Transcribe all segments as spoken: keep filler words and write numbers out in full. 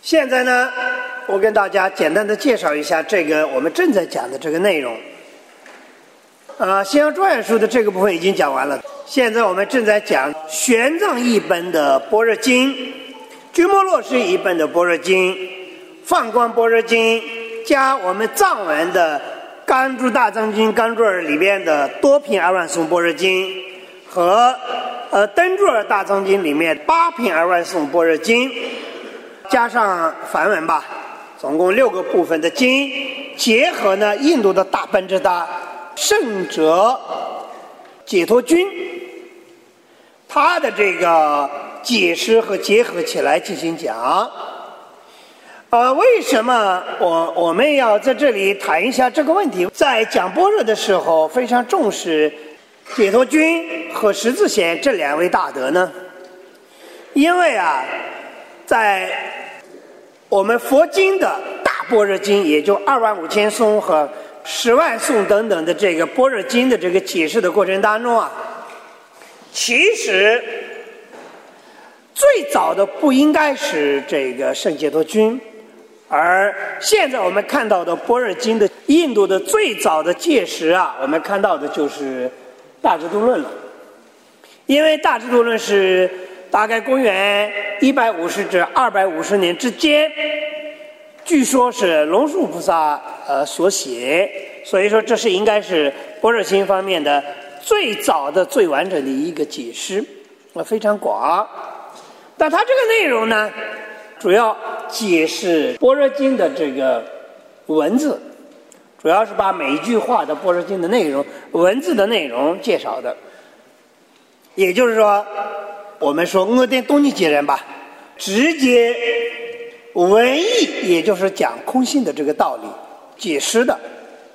现在呢，我跟大家简单的介绍一下这个我们正在讲的这个内容。呃，西洋庄严书的这个部分已经讲完了，现在我们正在讲玄奘译本的般若经、鸠摩罗什译本的般若经、放光般若经，加我们藏文的甘珠大藏经甘珠尔里边的多品二万颂般若经和呃登珠尔大藏经里面八品二万颂般若经，加上梵文吧，总共六个部分的经，结合呢印度的大本智达圣者解脱军他的这个解释和结合起来进行讲。呃，为什么我我们要在这里谈一下这个问题？在讲般若的时候，非常重视解脱军和十字显这两位大德呢？因为啊，在我们佛经的大般若经，也就二万五千颂和十万颂等等的这个般若经的这个解释的过程当中啊，其实最早的不应该是这个圣解脱军，而现在我们看到的般若经的印度的最早的解释啊，我们看到的就是大智度论了。因为大智度论是大概公元一百五十至二百五十年之间，据说是龙树菩萨呃所写，所以说这是应该是般若经方面的最早的最完整的一个解释，呃非常广。但它这个内容呢，主要解释般若经的这个文字，主要是把每一句话的般若经的内容文字的内容介绍的。也就是说，我们说我哋东尼杰人吧，直接文艺，也就是讲空性的这个道理解释的。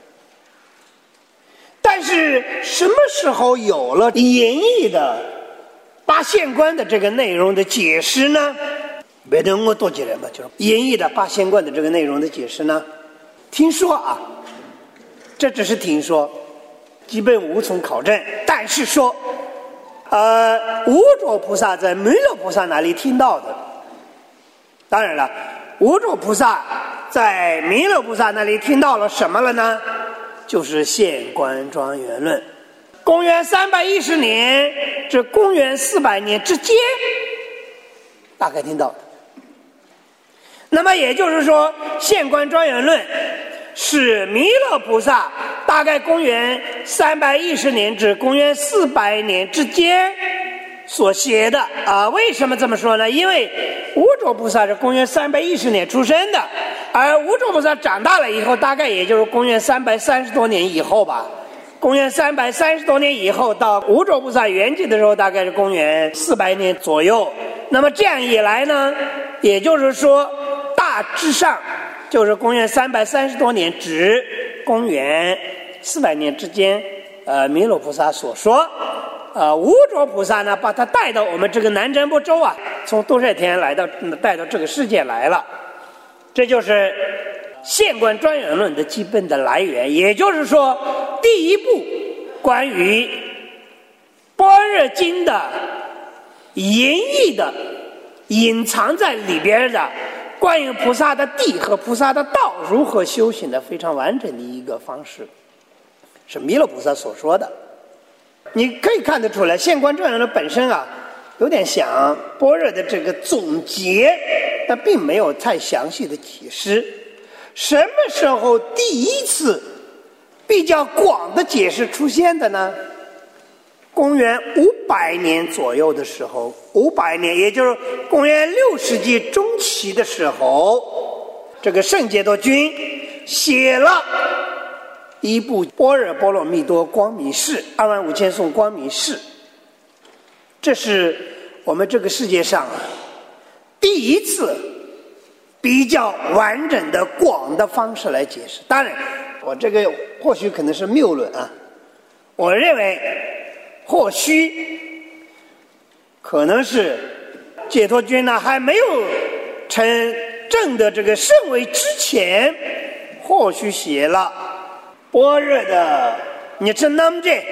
但是什么时候有了演绎的八仙观的这个内容的解释呢？别的我多杰人吧，就是演绎的八仙观的这个内容的解释呢？听说啊，这只是听说，基本无从考证。但是说呃，无着菩萨在弥勒菩萨那里听到的。当然了，无着菩萨在弥勒菩萨那里听到了什么了呢？就是现观庄严论。公元三百一十年至公元四百年之间，大概听到的。那么也就是说，现观庄严论是弥勒菩萨大概公元三百一十年至公元四百年之间所写的啊。为什么这么说呢？因为无着菩萨是公元三百一十年出生的，而无着菩萨长大了以后，大概也就是公元三百三十多年以后吧。公元三百三十多年以后，到无着菩萨圆寂的时候，大概是公元四百年左右。那么这样一来呢，也就是说，大致上就是公元三百三十多年至公元四百年之间，呃，弥勒菩萨所说，呃，无着菩萨呢，把他带到我们这个南瞻部洲啊，从多舍天来到带到这个世界来了，这就是现观庄严论的基本的来源。也就是说，第一部关于般若经的演绎的隐藏在里边的关于菩萨的地和菩萨的道如何修行的非常完整的一个方式，是弥勒菩萨所说的。你可以看得出来，现观庄严论本身啊，有点像般若的这个总结，但并没有太详细的解释。什么时候第一次比较广的解释出现的呢？公元五百年左右的时候，五百年，也就是公元六世纪中期的时候，这个圣解脱军写了一部《般若波罗蜜多光明誓》，二万五千颂光明誓。这是我们这个世界上第一次比较完整的广的方式来解释。当然，我这个或许可能是谬论啊，我认为或许可能是解脱军呢还没有成正的这个圣位之前，或许写了般若的你这那么这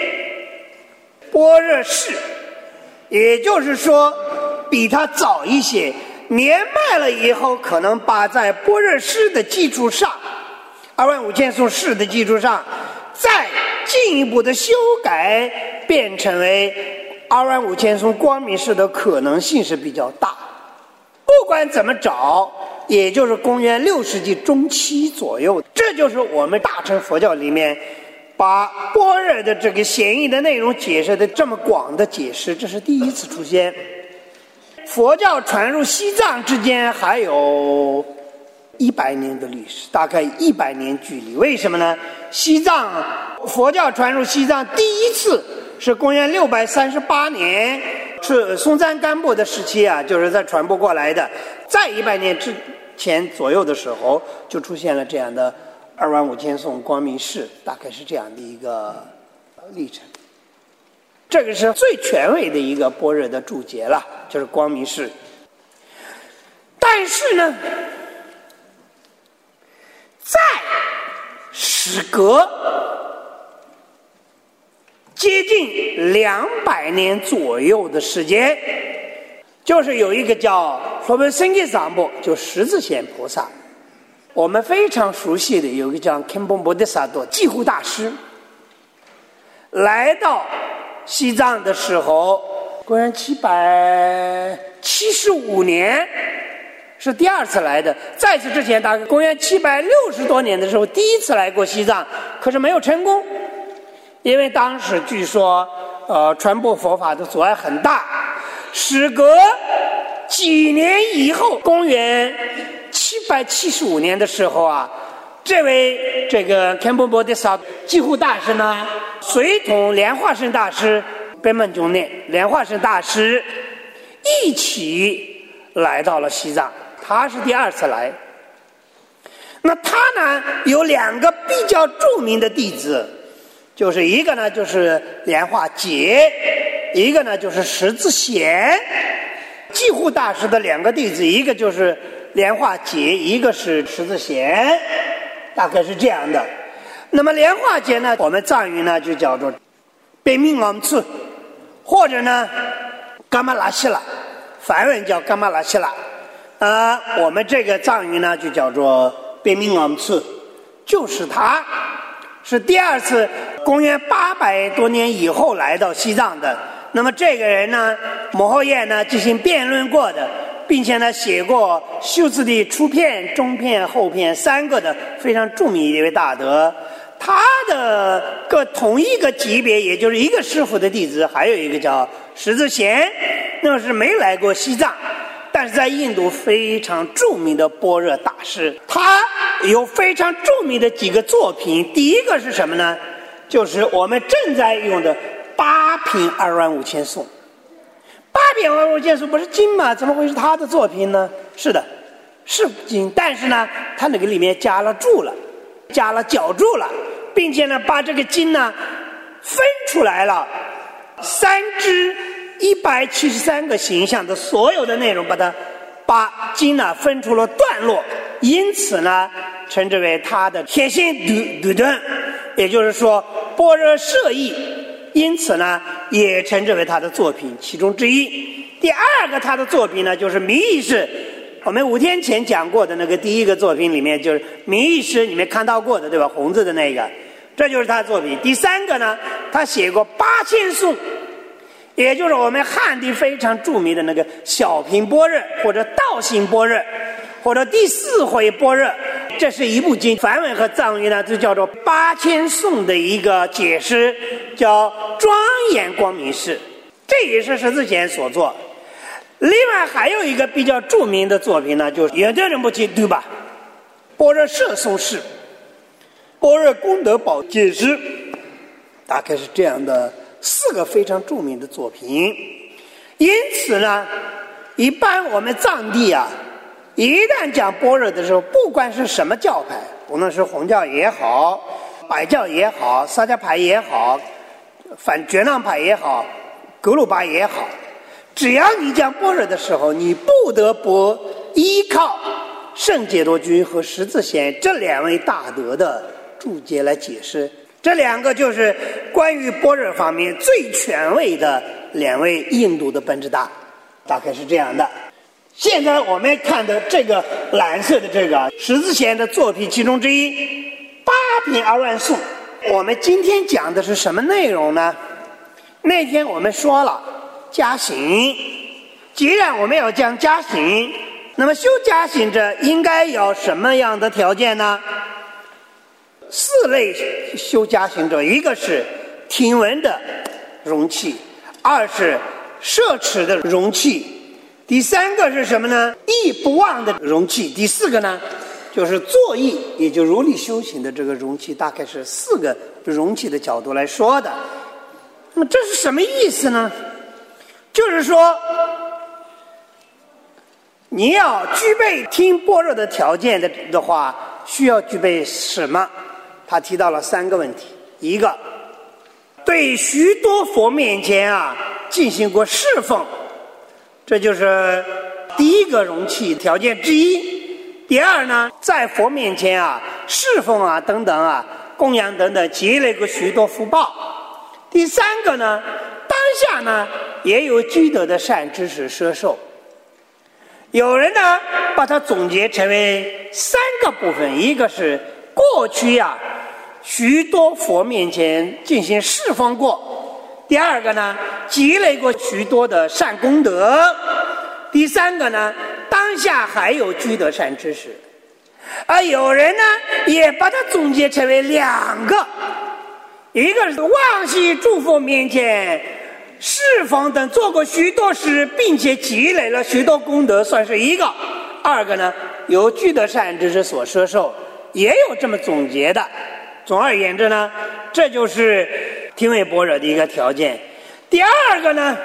般若誓，也就是说比他早一些， 年迈了以后，可能把在般若释的基础上，二万五千颂释的基础上，再进一步的修改，变成为二万五千颂光明释的可能性是比较大。不管怎么找，也就是公元六世纪中期左右，这就是我们大乘佛教里面把般若的这个显义的内容解释的这么广的解释，这是第一次出现。佛教传入西藏之间还有一百年的历史，大概一百年距离。为什么呢？西藏佛教传入西藏第一次是公元六百三十八年，是松赞干布的时期啊，就是在传播过来的。在一百年之前左右的时候，就出现了这样的二万五千颂光明释，大概是这样的一个历程。这个是最权威的一个般若的注解了，就是光明释。但是呢，在时隔接近两百年左右的时间，就是有一个叫佛本僧伽桑布，就十字显菩萨，我们非常熟悉的有一个叫堪波摩德萨多济护大师，来到西藏的时候，公元七百七十五年是第二次来的。在此之前，大概公元七百六十多年的时候，第一次来过西藏，可是没有成功，因为当时据说，呃，传播佛法的阻碍很大。时隔几年以后，公元七百七十五年的时候啊，这位这个堪波摩德萨济护大师呢，随同莲花生大师、贝曼宗念莲花生大师一起来到了西藏。他是第二次来。那他呢有两个比较著名的弟子，就是一个呢就是莲花劫，一个呢就是十字显。济护大师的两个弟子，一个就是莲花劫，一个是十字显，大概是这样的。那么莲花劫呢，我们藏语呢就叫做贝命昂次，或者呢伽玛拉希拉，梵文叫伽玛拉希拉，呃，我们这个藏语呢就叫做贝命昂次，就是他是第二次公元八百多年以后来到西藏的。那么这个人呢，摩诃叶呢进行辩论过的，并且呢写过修辞的初篇、中篇、后篇三个的非常著名的一位大德。他的个同一个级别，也就是一个师傅的弟子，还有一个叫十字显，那是没来过西藏，但是在印度非常著名的般若大师。他有非常著名的几个作品，第一个是什么呢？就是我们正在用的八品二万五千颂。八品二万五千颂不是经吗？怎么会是他的作品呢？是的，是经，但是呢，他那个里面加了注了，加了脚注了，并且呢，把这个经呢分出来了，三支一百七十三个形象的所有的内容，把它把经呢分出了段落，因此呢，称之为他的铁心独独断，也就是说般若摄义。因此呢，也称之为他的作品其中之一。第二个他的作品呢，就是名义释。我们五天前讲过的那个第一个作品里面，就是名义释，你们看到过的对吧？红字的那个，这就是他的作品。第三个呢，他写过八千颂，也就是我们汉地非常著名的那个小品般若，或者道行般若，或者第四回般若。这是一部经，梵文和藏语呢就叫做八千颂的一个解释，叫庄严光明释，这也是十字显所作。另外还有一个比较著名的作品呢，就是也对人不起对吧？般若摄颂释、般若功德宝解释，大概是这样的四个非常著名的作品。因此呢，一般我们藏地啊，一旦讲般若的时候，不管是什么教派，无论是红教也好，白教也好，萨迦派也好，反觉囊派也好，格鲁巴也好，只要你讲般若的时候，你不得不依靠圣解脱君和十字显这两位大德的注解来解释。这两个就是关于般若方面最权威的两位印度的本智大，大概是这样的。 现在我们看的这个蓝色的这个十字弦的作品其中之一，八品二万颂。我们今天讲的是什么内容呢？那天我们说了加行，既然我们要讲加行，那么修加行者应该有什么样的条件呢？四类修加行者，一个是听闻的容器，二是摄持的容器，第三个是什么呢？意不忘的容器，第四个呢就是作意，也就如理修行的这个容器，大概是四个容器的角度来说的。那么这是什么意思呢？就是说你要具备听般若的条件的的话，需要具备什么？他提到了三个问题。一个，对许多佛面前啊进行过侍奉，这就是第一个容器条件之一。第二呢，在佛面前啊侍奉啊等等啊供养等等，积累过许多福报。第三个呢，当下呢也有积德的善知识摄受。有人呢把它总结成为三个部分，一个是过去啊许多佛面前进行侍奉过，第二个呢积累过许多的善功德，第三个呢当下还有积德善知识。而有人呢也把它总结成为两个，一个是往昔诸佛面前侍奉等做过许多事，并且积累了许多功德，算是一个；二个呢由积德善知识所摄受，也有这么总结的。总而言之呢，这就是听闻般若的一个条件。第二个呢，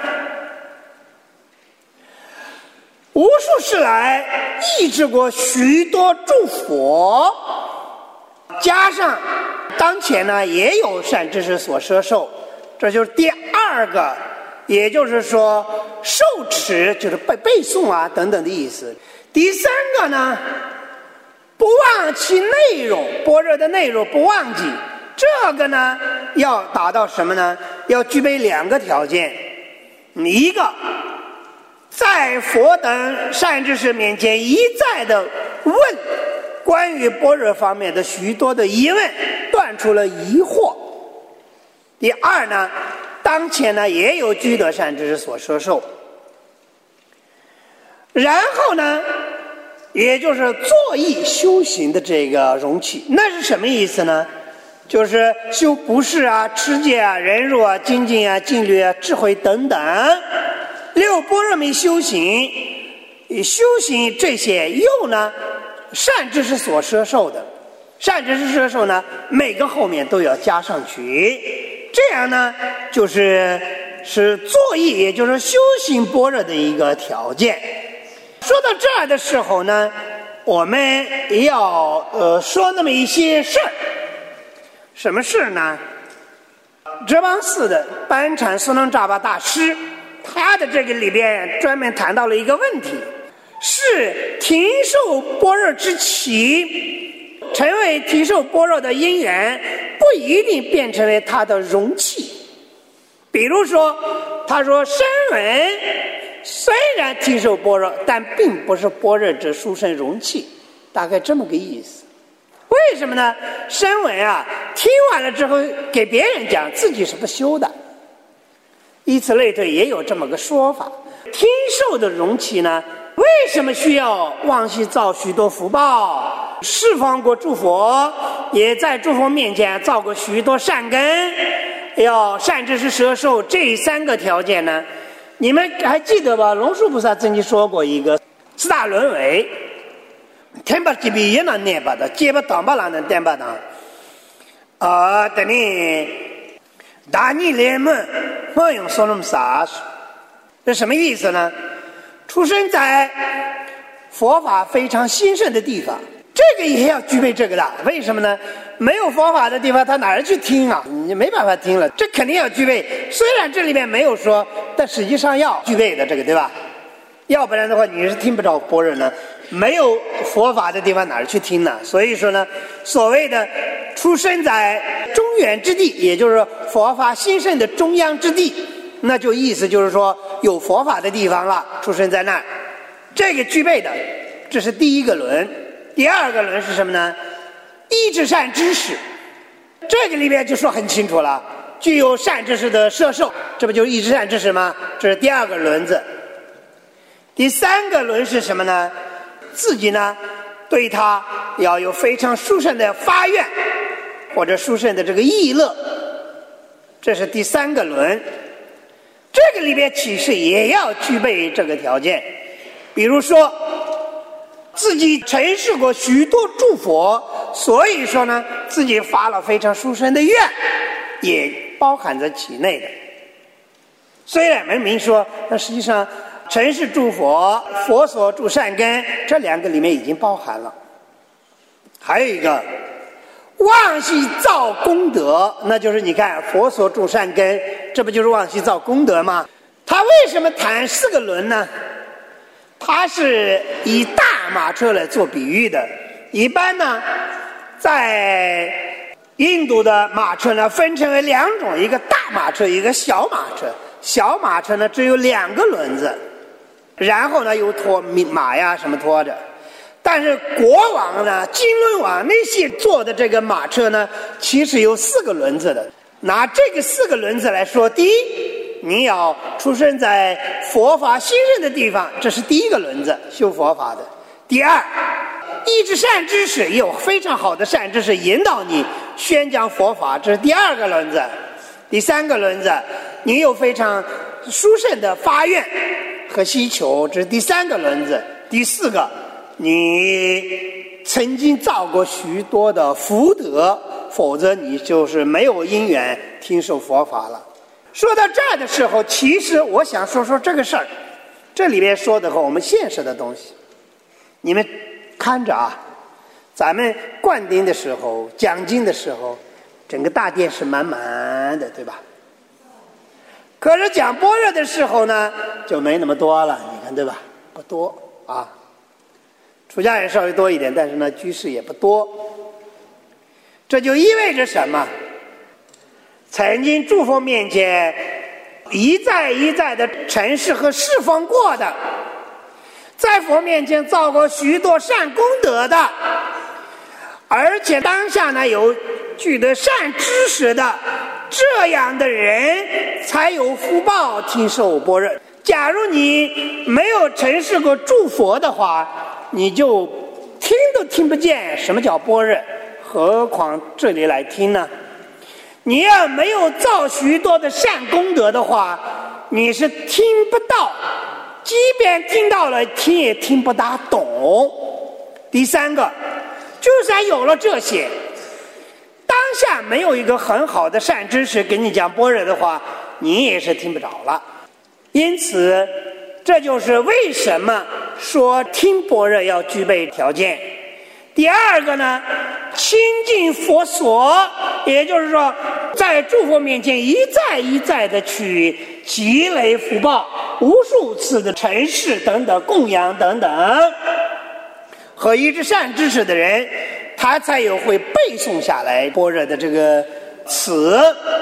无数世来抑制过许多诸佛，加上当前呢也有善知识所摄受，这就是第二个，也就是说受持就是背背诵啊等等的意思。第三个呢，不忘其内容，般若的内容不忘记，这个呢要达到什么呢？要具备两个条件，一个在佛等善知识面前一再的问关于般若方面的许多的疑问，断除了疑惑。第二呢，当前呢也有积德善知识所摄受。然后呢也就是作意修行的这个容器，那是什么意思呢？就是修不是啊、持戒啊、忍辱啊、精进啊、静虑啊、智慧等等六般若蜜修行，修行这些又呢善知识所摄受的，善知识摄受呢每个后面都要加上去，这样呢就是是作意，也就是修行般若的一个条件。说到这儿的时候呢，我们要呃说那么一些事儿。什么事呢？哲蚌寺的班禅苏能扎巴大师，他的这个里边专门谈到了一个问题，是听受般若之起，成为听受般若的因缘，不一定变成为他的容器。比如说他说声闻虽然听受般若，但并不是般若之殊胜容器，大概这么个意思。为什么呢？声闻啊听完了之后给别人讲，自己是不修的，以此类推，也有这么个说法。听受的容器呢，为什么需要往昔造许多福报，释放过诸佛，也在诸佛面前造过许多善根，要善知识摄受，这三个条件呢，你们还记得吧？龙树菩萨曾经说过一个四大轮回，天把级别也能念把的，结把当把能念把当啊，等你大逆连门莫用说那么傻，这什么意思呢？出生在佛法非常兴盛的地方，这个也要具备这个的。为什么呢？没有佛法的地方他哪儿去听啊？你没办法听了，这肯定要具备。虽然这里面没有说，但实际上要具备的这个，对吧？要不然的话你是听不着般若呢，没有佛法的地方哪儿去听呢？所以说呢，所谓的出生在中原之地，也就是佛法兴盛的中央之地，那就意思就是说有佛法的地方了，出生在那儿。 这个具备的，这是第一个轮。第二个轮是什么呢？一至善知识，这个里面就说很清楚了，具有善知识的摄受，这不就是一至善知识吗？这是第二个轮子。第三个轮是什么呢？自己呢对他要有非常殊胜的发愿，或者殊胜的这个意乐，这是第三个轮。这个里边其实也要具备这个条件，比如说自己承事过许多诸佛，所以说呢自己发了非常殊胜的愿，也包含在其内的。虽然没明说，但实际上承事诸佛、佛所诸善根，这两个里面已经包含了。还有一个妄系造功德，那就是你看佛所诸善根，这不就是妄系造功德吗？他为什么谈四个轮呢？他是以大马车来做比喻的。一般呢在印度的马车呢分成为两种，一个大马车，一个小马车。小马车呢只有两个轮子，然后呢又拖马呀什么拖着。但是国王呢、金轮王那些坐的这个马车呢，其实有四个轮子的。拿这个四个轮子来说，第一，你要出生在佛法兴盛的地方，这是第一个轮子，修佛法的。第二，一至善知识，有非常好的善知识引导你宣讲佛法，这是第二个轮子。第三个轮子，你有非常殊胜的发愿和需求，这是第三个轮子。第四个，你曾经造过许多的福德，否则你就是没有因缘听受佛法了。说到这儿的时候，其实我想说说这个事儿，这里面说的和我们现实的东西。你们看着啊，咱们灌顶的时候、讲经的时候，整个大殿是满满的，对吧？可是讲般若的时候呢，就没那么多了，你看对吧？不多啊。出家人稍微多一点，但是呢居士也不多。这就意味着什么？曾经诸佛面前一再一再的陈示和释放过的，在佛面前造过许多善功德的，而且当下呢有具得善知识的，这样的人才有福报听受般若。假如你没有陈示过诸佛的话，你就听都听不见什么叫般若，何况这里来听呢？你要没有造许多的善功德的话，你是听不到，即便听到了，听也听不大懂。第三个，就算有了这些，当下没有一个很好的善知识给你讲般若的话，你也是听不着了。因此这就是为什么说听般若要具备条件。第二个呢，亲近佛所，也就是说在诸佛面前一再一再的去积累福报，无数次的陈示等等供养等等，和一直善知识的人，他才有会背诵下来般若的这个词。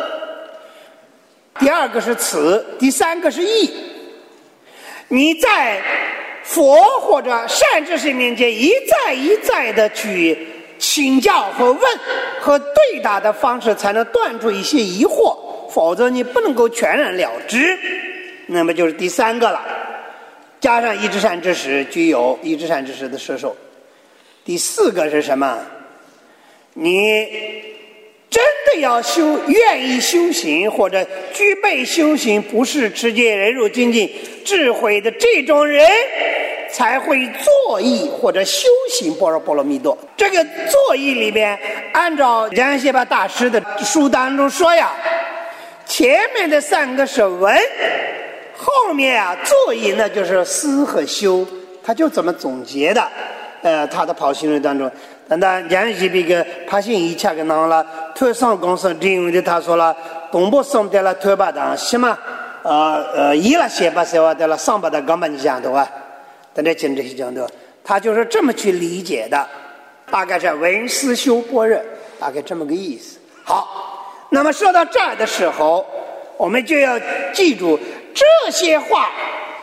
第二个是词，第三个是义。你在佛或者善知识面前一再一再的去请教和问和对答的方式，才能断出一些疑惑，否则你不能够全然了知。那么就是第三个了，加上一直善知识，具有一直善知识的摄受。第四个是什么？你真的要修，愿意修行或者具备修行，不是持戒忍辱精进智慧的这种人，才会作意或者修行般若波罗蜜多。这个作意里边，按照仁波切大师的书当中说呀，前面的三个是闻，后面啊作意那就是思和修，他就这么总结的。呃，他的跑行论当中，但他讲起这个爬行一切个囊了，推上公司利用的他说了，东部送的了推把当什么，呃呃，一了写把写完的了，上把的刚把你讲的话，但这讲这些讲的，他就是这么去理解的，大概是闻思修般若，大概这么个意思。好，那么说到这儿的时候，我们就要记住这些话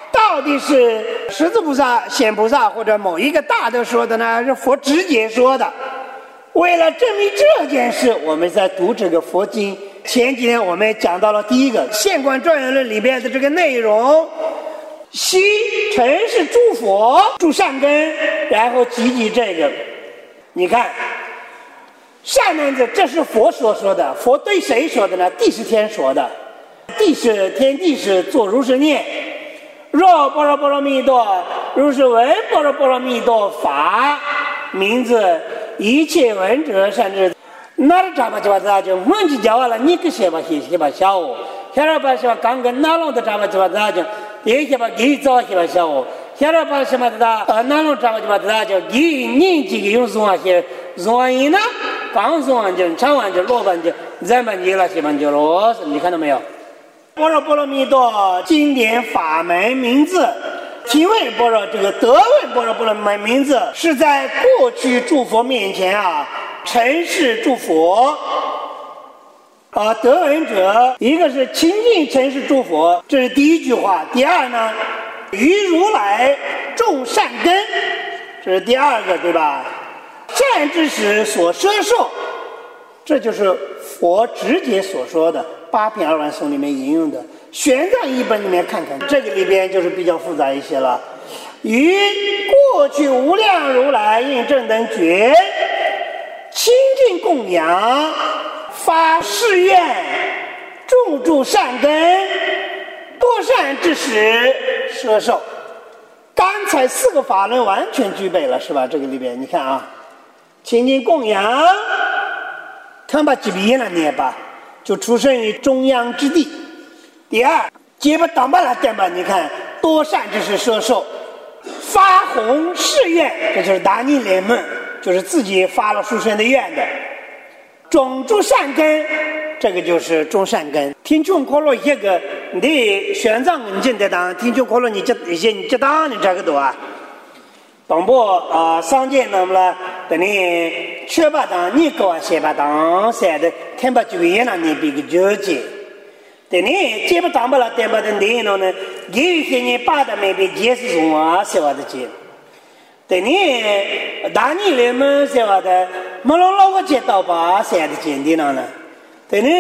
到底是十字菩萨、显菩萨或者某一个大德说的呢？是佛直接说的。为了证明这件事，我们在读这个佛经。前几天我们讲到了第一个《现观庄严论》里边的这个内容：悉诚是诸佛诸善根，然后积极这个。你看，善男子，这是佛所说的。佛对谁说的呢？地是天说的，地是天地是作如是念。若般若波罗蜜多，如是闻般若波罗蜜多法名字，一切闻者善知。那的扎巴吉巴扎就问起讲完了，你个些吧些些吧小我，下来把什么刚跟那龙的扎巴吉巴扎就，也些吧给早些吧小我，下来把什么的呃那龙扎巴吉巴扎就给年纪个用送啊些送完呢，刚送完就唱完就落完就再把你了些完就落，你看到没有？般若波罗蜜多经典法门名字，听闻般若这个得闻般若波罗蜜名字是在过去诸佛面前啊。诚是诸佛啊，得闻者，一个是亲近诚是诸佛，这是第一句话。第二呢，于如来种善根，这是第二个，对吧？善知识所摄受，这就是佛直接所说的八品二万颂里面引用的。玄奘译本里面看看，这个里边就是比较复杂一些了。于过去无量如来应正等觉。亲近供养，发誓愿，种诸善根，多善知识摄受。刚才四个法轮完全具备了，是吧？这个里边你看啊，亲近供养，看吧，几笔了念吧，就出生于中央之地。第二，结不当巴拉点吧，你看多善知识摄受，发弘誓愿，这就是达尼联盟。就是自己发了殊胜的愿的，种诸善根，这个就是种善根。听众可乐一个，你玄奘你进得当，听众可乐你这一些你这当你这个多啊，东部啊商界那么了，等你缺把当，你给我写把当，写的天把就业了，你比个纠结。等你接不当不了，点不的内容呢，有一些人把的没被解释中啊，写我的解。等你大你人们写话的，没老老个接到吧，写的鉴定了呢。等你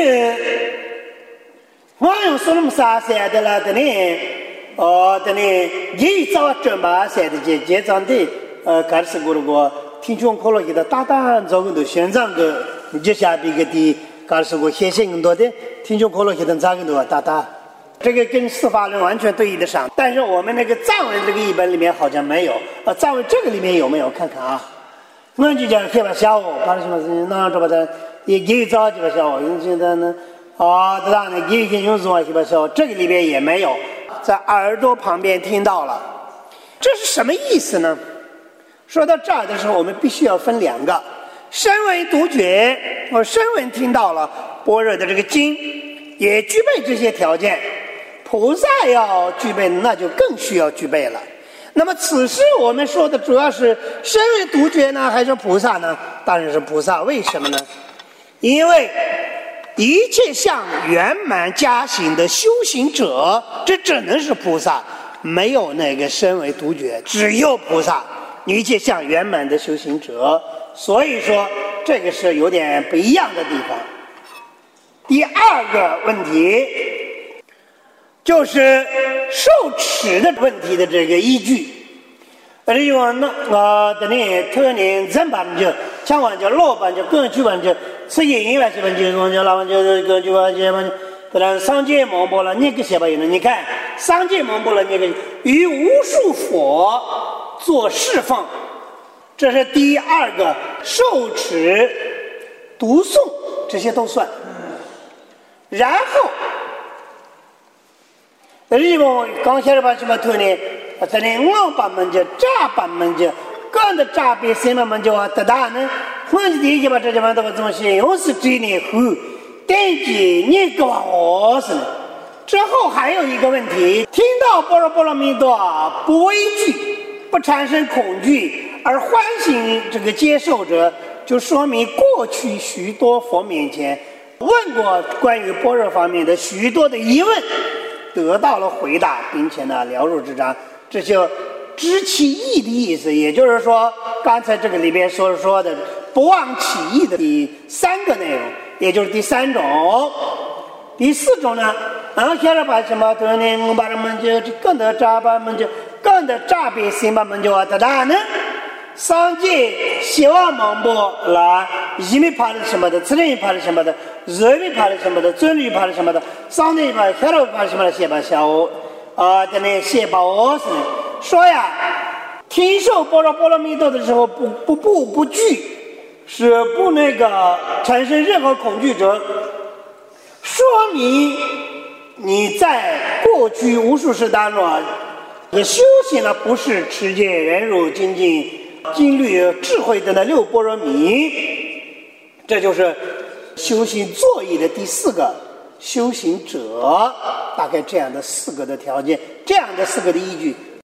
我用说那么啥写的了，等你哦，等你一早准吧写的结结账的，呃，开始过了过，听众可能给他大大做个都宣传个，你就下边个的，开始过写写更多的，听众可能给他咋个多大大。这个跟四法论完全对应得上，但是我们那个藏文这个译本里面好像没有。呃，藏文这个里面有没有？看看啊。我就讲黑把小我，把什么事情那这把的也给早几把小我，因为呢啊，这样呢给一些用处啊几把小我，这个里面也没有，在耳朵旁边听到了，这是什么意思呢？说到这儿的时候，我们必须要分两个：声闻独觉，我声闻听到了般若的这个经，也具备这些条件。菩萨要具备，那就更需要具备了。那么此时我们说的主要是声闻独觉呢，还是菩萨呢？当然是菩萨。为什么呢？因为一切相圆满加行的修行者，这只能是菩萨，没有那个声闻独觉，只有菩萨。一切相圆满的修行者，所以说这个是有点不一样的地方。第二个问题就是受持的问题的这个依据。而且我那我的呢，特年真把就讲完就老板就根据完就吃营业完就完就完就老板就根据完就完，不然商界蒙博了，你个写吧有呢？你看商界蒙博了，那个与无数佛做侍奉，这是第二个受持、读诵这些都算。然后。日本刚开始把什么头呢？在那硬把门就炸把门就，干的炸被什么门就啊得大呢？或者第一把这地方这个东西，又是这里后，等几你给我是呢？之后还有一个问题，听到般若波罗蜜多不畏惧，不产生恐惧，而欢喜这个接受者，就说明过去许多佛面前问过关于般若方面的许多的疑问。 得到了回答，并且呢了如指掌，这就知其意的意思。也就是说，刚才这个里边所说的不忘其意的第三个内容，也就是第三种。第四种呢，啊，现在把什么东西我把他们就更的扎把们就更的扎比心把们就啊得大呢？上界希望蒙博啦，一米怕的什么的，自然怕的什么的，人米怕的什么的，尊律怕的什么的，上内怕下头怕什么的，写把小啊，在那写把我是说呀，听受般若波罗蜜多的时候不不不不惧，是不那个产生任何恐惧者，说明你在过去无数世当中啊，这修行呢不是持戒、忍辱、精进、经律、智慧的那六般若蜜，这就是修行作意的第四个修行者，大概这样的四个的条件，这样的四个的依据，